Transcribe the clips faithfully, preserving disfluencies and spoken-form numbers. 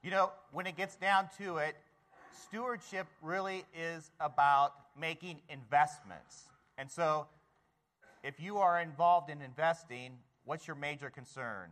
You know, when it gets down to it, stewardship really is about making investments. And so, if you are involved in investing, what's your major concern?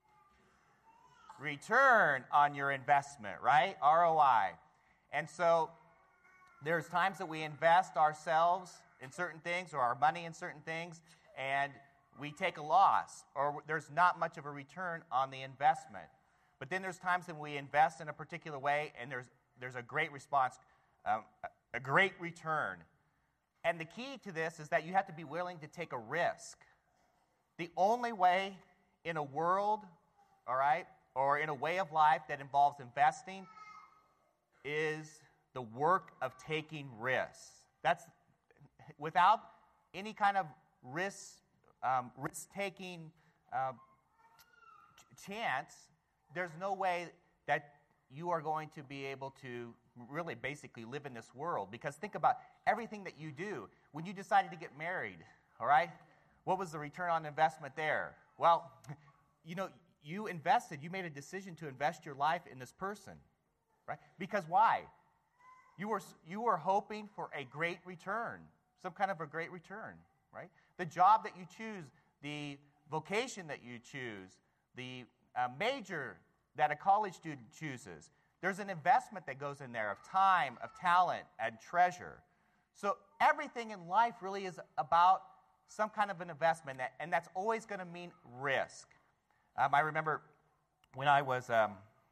Return on your investment, right? R O I. And so, there's times that we invest ourselves in certain things or our money in certain things, and we take a loss, or there's not much of a return on the investment. But then there's times when we invest in a particular way, and there's there's a great response, um, a great return. And the key to this is that you have to be willing to take a risk. The only way in a world, all right, or in a way of life that involves investing is the work of taking risks. That's without any kind of risk, um, risk-taking uh, ch- chance, there's no way that you are going to be able to really basically live in this world. Because think about everything that you do. When you decided to get married, all right, what was the return on investment there? Well, you know, you invested, you made a decision to invest your life in this person, right? Because why? You were, you were hoping for a great return, some kind of a great return, right? The job that you choose, the vocation that you choose, the uh, major that a college student chooses, there's an investment that goes in there of time, of talent, and treasure. So everything in life really is about some kind of an investment, that, and that's always going to mean risk. Um, I remember when I was, um,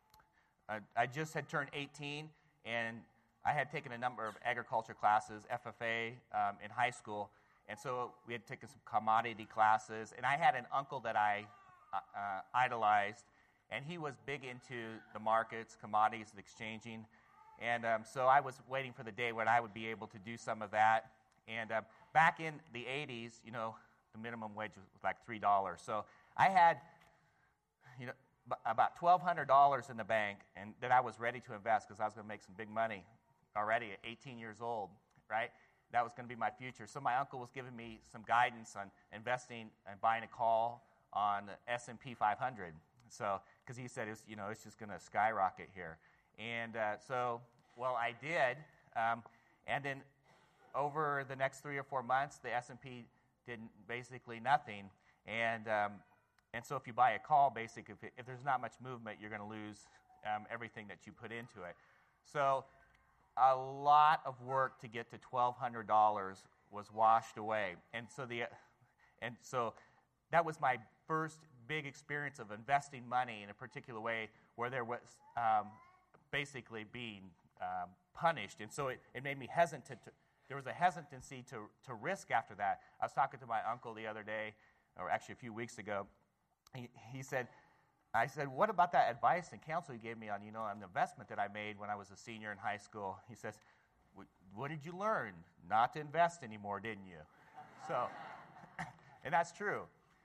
I, I just had turned eighteen, and I had taken a number of agriculture classes, F F A, um, in high school, and so we had taken some commodity classes, and I had an uncle that I uh, uh, idolized, and he was big into the markets, commodities, and exchanging, and um, so I was waiting for the day when I would be able to do some of that, and uh, back in the eighties, you know, the minimum wage was like three dollars, so I had, you know, b- about twelve hundred dollars in the bank, and that I was ready to invest because I was going to make some big money already at eighteen years old, right? That was going to be my future. So my uncle was giving me some guidance on investing and buying a call on S and P five hundred. So, because he said, it's, you know, it's just going to skyrocket here. And uh, so, well, I did. Um, and then over the next three or four months, the S and P did basically nothing. And um, and so if you buy a call, basically, if, it, if there's not much movement, you're going to lose um, everything that you put into it. So a lot of work to get to twelve hundred dollars was washed away. And so the and so that was my first big experience of investing money in a particular way where there was um, basically being um, punished. And so it, it made me hesitant. To, there was a hesitancy to, to risk after that. I was talking to my uncle the other day, or actually a few weeks ago. He, he said, I said, what about that advice and counsel you gave me on, you know, on the investment that I made when I was a senior in high school? He says, what did you learn? Not to invest anymore, didn't you? So, and that's true.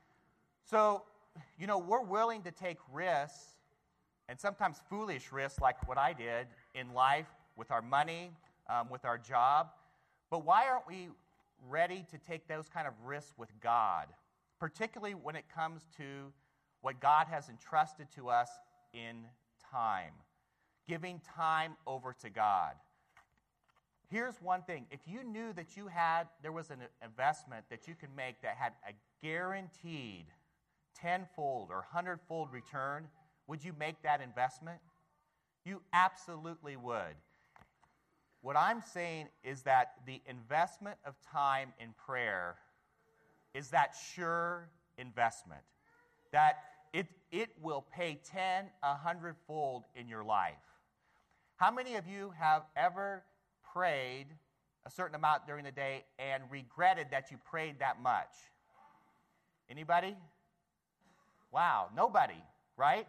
So, you know, we're willing to take risks, and sometimes foolish risks like what I did in life with our money, um, with our job. But why aren't we ready to take those kind of risks with God, particularly when it comes to what God has entrusted to us in time, giving time over to God? Here's one thing. If you knew that you had, there was an investment that you could make that had a guaranteed tenfold or hundredfold return, would you make that investment? You absolutely would. What I'm saying is that the investment of time in prayer is that sure investment, that it, it will pay ten, a hundredfold in your life. How many of you have ever prayed a certain amount during the day and regretted that you prayed that much? Anybody? Wow, nobody, right?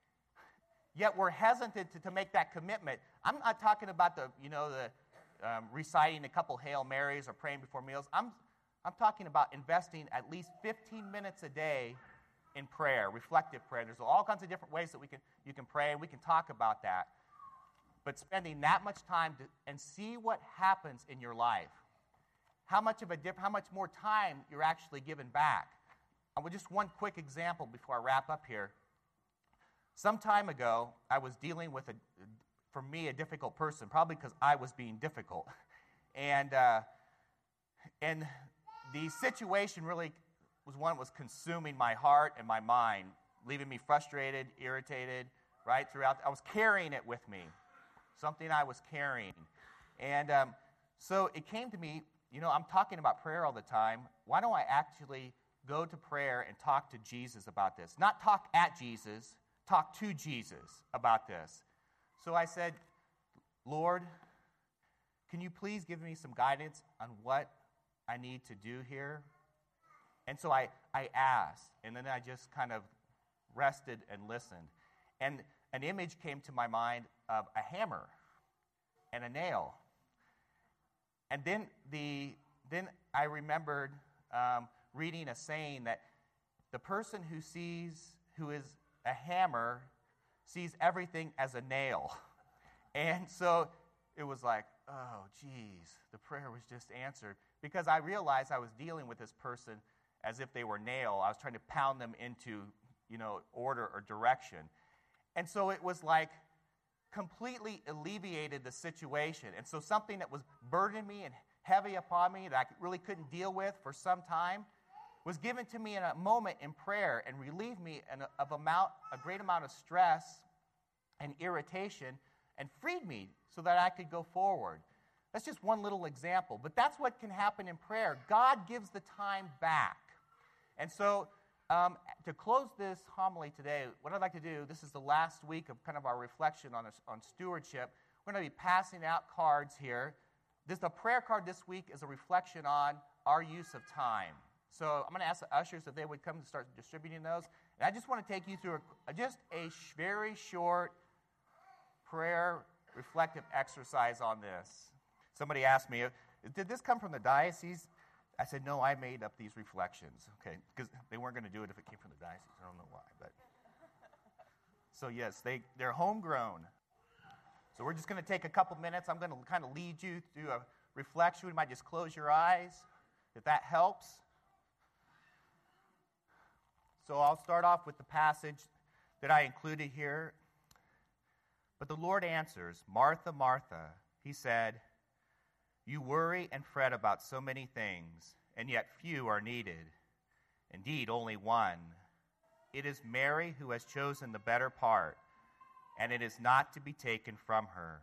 Yet we're hesitant to, to make that commitment. I'm not talking about the, you know, the um, reciting a couple Hail Marys or praying before meals. I'm, I'm talking about investing at least fifteen minutes a day in prayer, reflective prayer. There's all kinds of different ways that we can you can pray, and we can talk about that. But spending that much time to, and see what happens in your life. How much of a diff, how much more time you're actually given back. And with just one quick example before I wrap up here. some time ago, I was dealing with, a, for me, a difficult person, probably because I was being difficult. And, uh, and the situation really was one that was consuming my heart and my mind, leaving me frustrated, irritated, right, throughout. I was carrying it with me, something I was carrying. And um, so it came to me, you know, I'm talking about prayer all the time. Why don't I actually go to prayer and talk to Jesus about this? Not talk at Jesus, talk to Jesus about this. So I said, Lord, can you please give me some guidance on what I need to do here? And so I, I asked, and then I just kind of rested and listened. And an image came to my mind of a hammer and a nail. And then the then I remembered um, reading a saying that the person who sees, who is a hammer, sees everything as a nail. And so it was like, oh, geez, the prayer was just answered. Because I realized I was dealing with this person as if they were nail. I was trying to pound them into, you know, order or direction. And so it was like completely alleviated the situation. And so something that was burdening me and heavy upon me that I really couldn't deal with for some time was given to me in a moment in prayer and relieved me of amount, a great amount of stress and irritation and freed me so that I could go forward. That's just one little example. But that's what can happen in prayer. God gives the time back. And so um, to close this homily today, what I'd like to do, this is the last week of kind of our reflection on, on stewardship. We're going to be passing out cards here. This, the prayer card this week is a reflection on our use of time. So I'm going to ask the ushers if they would come and start distributing those. And I just want to take you through a, just a sh- very short prayer reflective exercise on this. Somebody asked me, did this come from the diocese? I said, no, I made up these reflections, okay, because they weren't going to do it if it came from the diocese. I don't know why, but. So yes, they, they're homegrown. So we're just going to take a couple minutes. I'm going to kind of lead you through a reflection. We might just close your eyes, if that helps. So I'll start off with the passage that I included here. But the Lord answers, Martha, Martha, he said, you worry and fret about so many things, and yet few are needed. Indeed, only one. It is Mary who has chosen the better part, and it is not to be taken from her.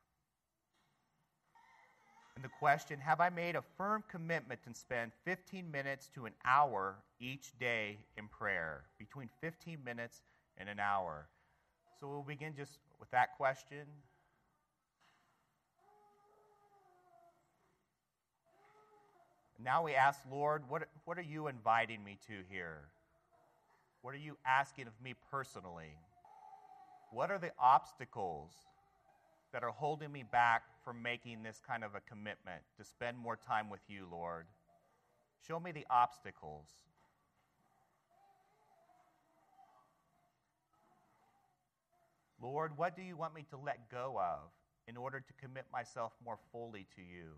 And the question, have I made a firm commitment to spend fifteen minutes to an hour each day in prayer? Between fifteen minutes and an hour. So we'll begin just with that question. Now we ask, Lord, what, what are you inviting me to here? What are you asking of me personally? What are the obstacles that are holding me back from making this kind of a commitment to spend more time with you, Lord? Show me the obstacles. Lord, what do you want me to let go of in order to commit myself more fully to you?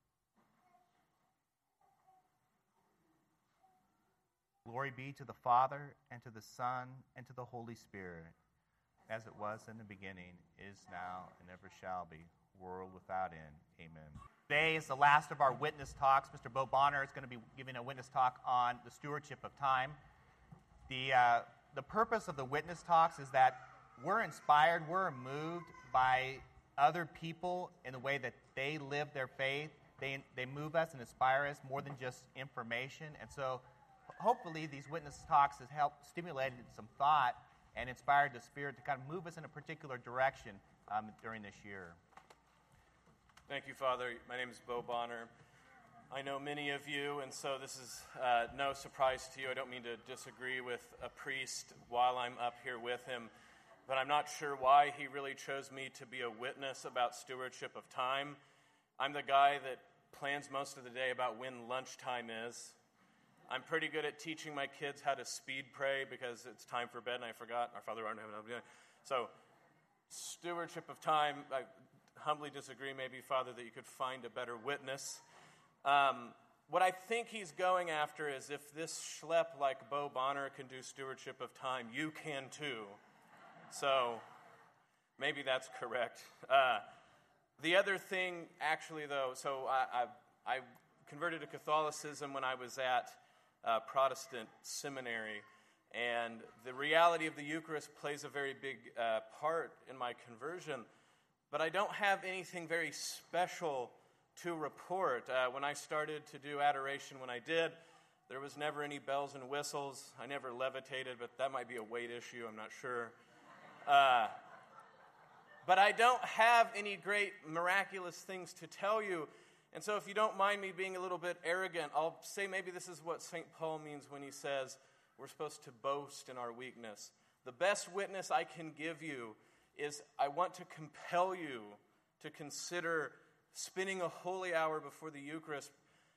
Glory be to the Father, and to the Son, and to the Holy Spirit, as it was in the beginning, is now, and ever shall be, world without end. Amen. Today is the last of our witness talks. Mister Bo Bonner is going to be giving a witness talk on the stewardship of time. The, uh, the purpose of the witness talks is that we're inspired, we're moved by other people in the way that they live their faith. They, they move us and inspire us more than just information. And so hopefully these witness talks has helped stimulate some thought and inspired the Spirit to kind of move us in a particular direction um, during this year. Thank you, Father. My name is Bo Bonner. I know many of you, and so this is uh, no surprise to you. I don't mean to disagree with a priest while I'm up here with him, but I'm not sure why he really chose me to be a witness about stewardship of time. I'm the guy that plans most of the day about when lunchtime is. I'm pretty good at teaching my kids how to speed pray because it's time for bed and I forgot. Our Father art in heaven. So, stewardship of time, I humbly disagree maybe, Father, that you could find a better witness. Um, what I think he's going after is if this schlep like Bo Bonner can do stewardship of time, you can too. So maybe that's correct. Uh, the other thing, actually, though, so I, I, I converted to Catholicism when I was at uh, Protestant seminary, and the reality of the Eucharist plays a very big uh, part in my conversion. But I don't have anything very special to report. Uh, when I started to do adoration, when I did, there was never any bells and whistles. I never levitated, but that might be a weight issue. I'm not sure. Uh, but I don't have any great miraculous things to tell you. And so if you don't mind me being a little bit arrogant, I'll say maybe this is what Saint Paul means when he says we're supposed to boast in our weakness. The best witness I can give you is I want to compel you to consider spending a holy hour before the Eucharist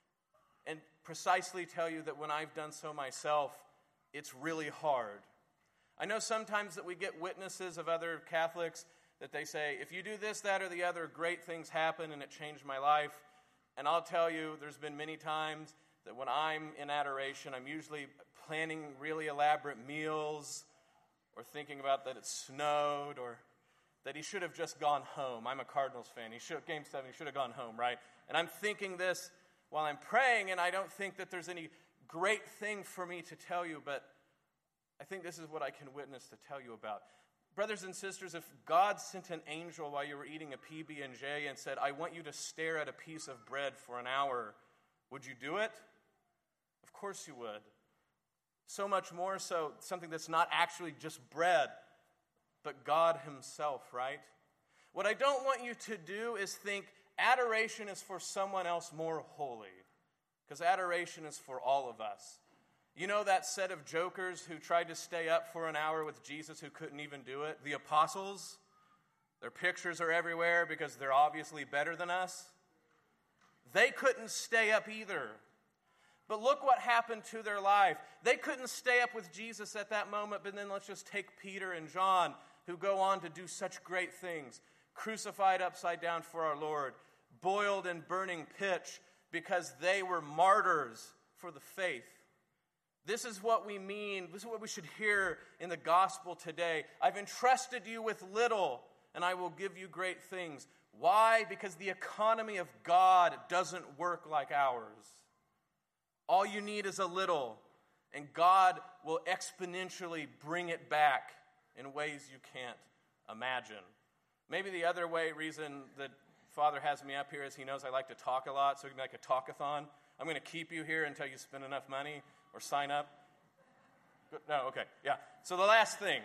and precisely tell you that when I've done so myself, it's really hard. I know sometimes that we get witnesses of other Catholics that they say, if you do this, that, or the other, great things happen and it changed my life. And I'll tell you, there's been many times that when I'm in adoration, I'm usually planning really elaborate meals or thinking about that it snowed or that he should have just gone home. I'm a Cardinals fan. He should, game seven, he should have gone home, right? And I'm thinking this while I'm praying, and I don't think that there's any great thing for me to tell you, but I think this is what I can witness to tell you about. Brothers and sisters, if God sent an angel while you were eating a P B and J and said, I want you to stare at a piece of bread for an hour, would you do it? Of course you would. So much more so, something that's not actually just bread, but God himself, right? What I don't want you to do is think adoration is for someone else more holy, because adoration is for all of us. You know that set of jokers who tried to stay up for an hour with Jesus who couldn't even do it? The apostles? Their pictures are everywhere because they're obviously better than us. They couldn't stay up either. But look what happened to their life. They couldn't stay up with Jesus at that moment, but then let's just take Peter and John, who go on to do such great things. Crucified upside down for our Lord, boiled in burning pitch because they were martyrs for the faith. This is what we mean. This is what we should hear in the gospel today. I've entrusted you with little, and I will give you great things. Why? Because the economy of God doesn't work like ours. All you need is a little, and God will exponentially bring it back in ways you can't imagine. Maybe the other way, reason that Father has me up here is he knows I like to talk a lot, so we can make a talkathon. I'm going to keep you here until you spend enough money or sign up. No, okay, yeah. So the last thing.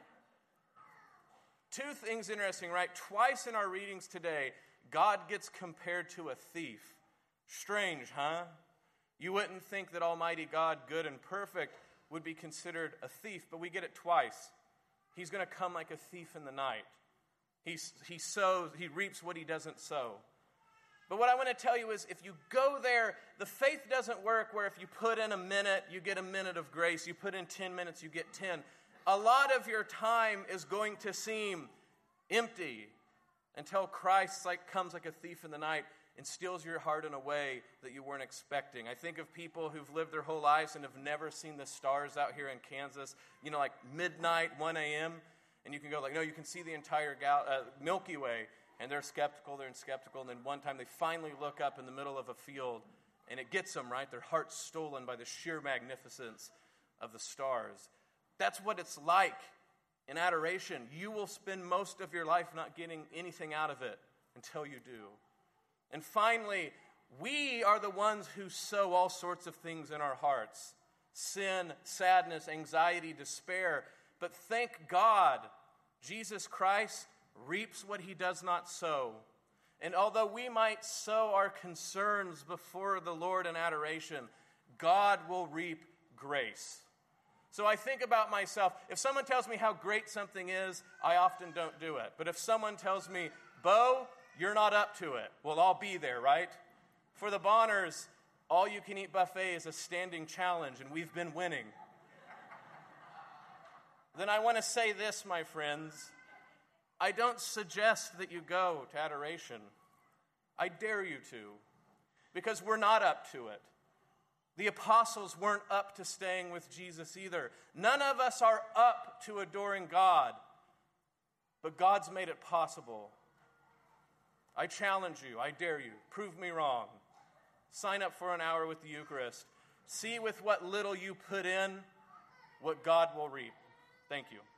Two things interesting, right? Twice in our readings today, God gets compared to a thief. Strange, huh? You wouldn't think that Almighty God, good and perfect, would be considered a thief, but we get it twice. He's going to come like a thief in the night. He, he sows, he reaps what he doesn't sow. But what I want to tell you is if you go there, the faith doesn't work where if you put in a minute, you get a minute of grace. You put in ten minutes, you get ten. A lot of your time is going to seem empty until Christ like comes like a thief in the night and steals your heart in a way that you weren't expecting. I think of people who've lived their whole lives and have never seen the stars out here in Kansas, you know, like midnight, one a.m., and you can go like, no, you can see the entire gal- uh, Milky Way, and they're skeptical, they're skeptical, and then one time they finally look up in the middle of a field, and it gets them, right? Their heart's stolen by the sheer magnificence of the stars. That's what it's like in adoration. You will spend most of your life not getting anything out of it until you do. And finally, we are the ones who sow all sorts of things in our hearts. Sin, sadness, anxiety, despair. But thank God, Jesus Christ reaps what he does not sow. And although we might sow our concerns before the Lord in adoration, God will reap grace. So I think about myself. If someone tells me how great something is, I often don't do it. But if someone tells me, Bo, you're not up to it, well, I'll be there, right? For the Bonners, all-you-can-eat buffet is a standing challenge, and we've been winning. Then I want to say this, my friends. I don't suggest that you go to adoration. I dare you to, because we're not up to it. The apostles weren't up to staying with Jesus either. None of us are up to adoring God. but God's made it possible. I challenge you, I dare you, prove me wrong. Sign up for an hour with the Eucharist. See with what little you put in, what God will reap. Thank you.